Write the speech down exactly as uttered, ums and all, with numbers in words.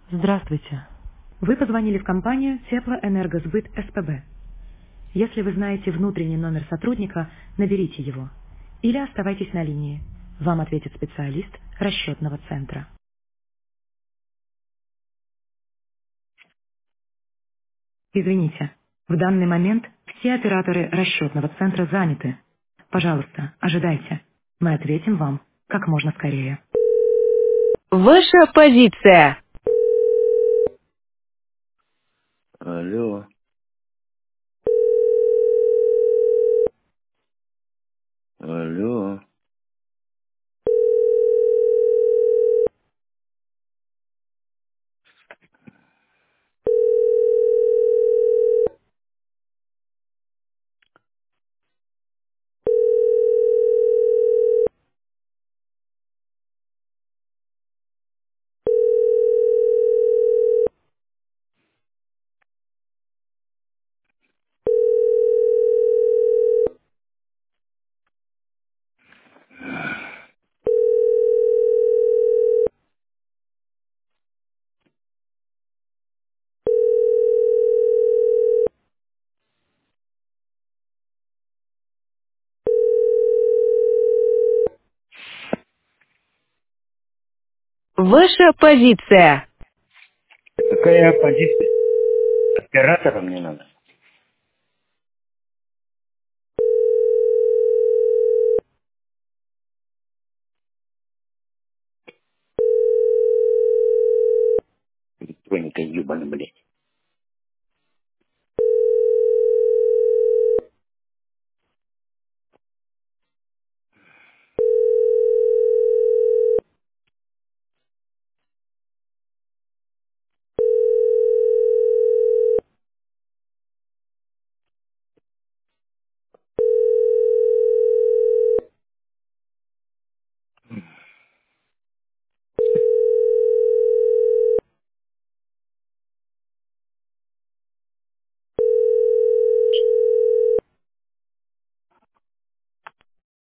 Здравствуйте. Вы позвонили в компанию Теплоэнергосбыт СПБ. Если вы знаете внутренний номер сотрудника, наберите его. Или оставайтесь на линии. Вам ответит специалист расчетного центра. Извините, в данный момент все операторы расчетного центра заняты. Пожалуйста, ожидайте. Мы ответим вам как можно скорее. Ваша позиция. Алло, алло. Ваша позиция. Какая позиция? Оператора мне надо. Электроника ебаный, блядь.